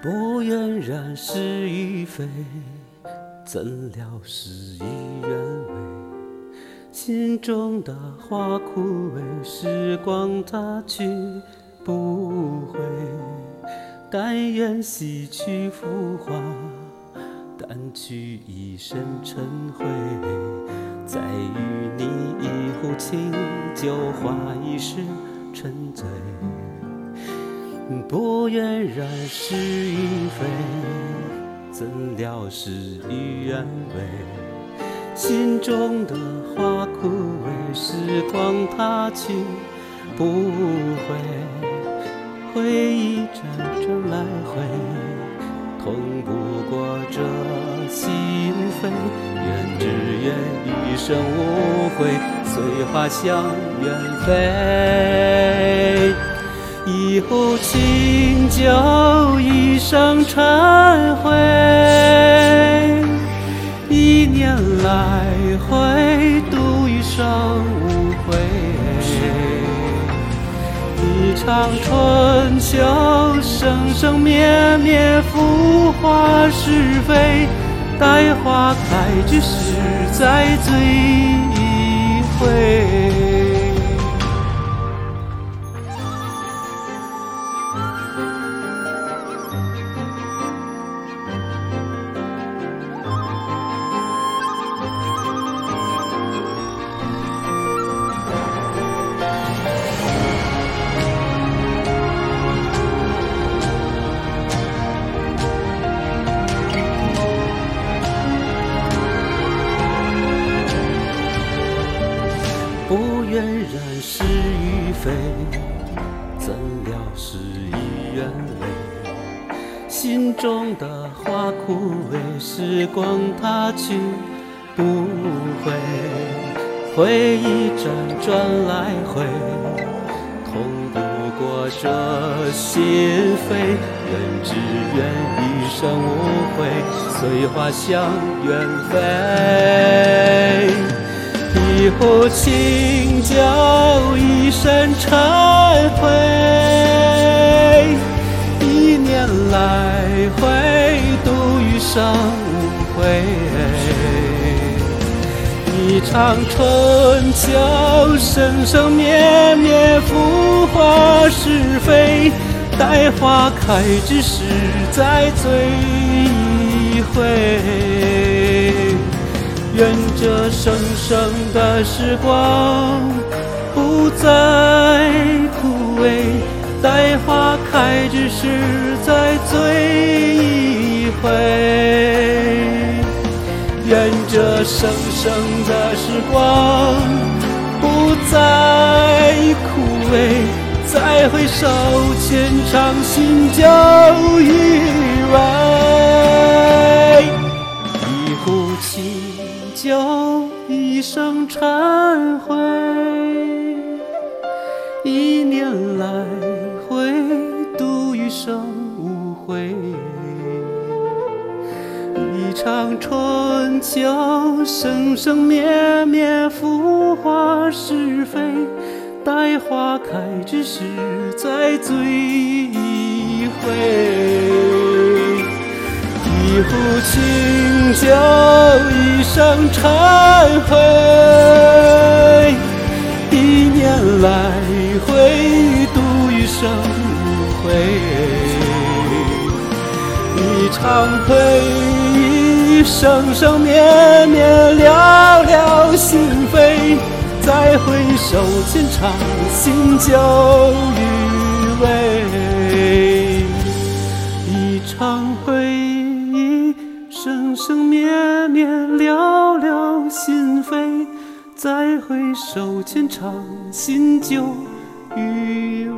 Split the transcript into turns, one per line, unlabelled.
不愿染是与非，怎料事与愿违。心中的花枯萎，时光它去不回。但愿洗去浮华，掸去一身尘灰。再与你一壶清酒，话一世沉醉。不愿染是与非，怎料事与愿违。心中的花枯萎，时光它去不回。回忆辗转来回，痛不过这心扉。愿只愿余生无悔，随花香远飞。一壶清酒，一生忏悔。一年来回，度余生无悔。一场春秋，生生灭灭，浮华是非。待花开之时，再醉一回。不愿染是与非，怎料事与愿违。心中的花枯萎，时光它去不回。回忆辗转来回，痛不过这心扉。愿只愿余生无悔，随花香远飞。一壶清酒，一身忏悔。一年来回，度余生无悔。一场春秋，生生灭灭，浮华是非。待花开之时，再醉一回。愿这生生的时光不再枯萎，待花开之时再醉一回。愿这生生的时光不再枯萎，再回首浅尝心酒余味。一壶清酒，一生忏悔。一年来回，度余生无悔。一场春秋，生生灭灭，浮华是非。待花开之时，再醉一回。一壶清酒，一生忏悔。一年来回，度余生无悔。一场回忆，生生灭灭，寥寥心扉。再回首浅尝心酒余味。一场回忆，生生灭灭，寥寥心扉。再回首浅尝心酒余味。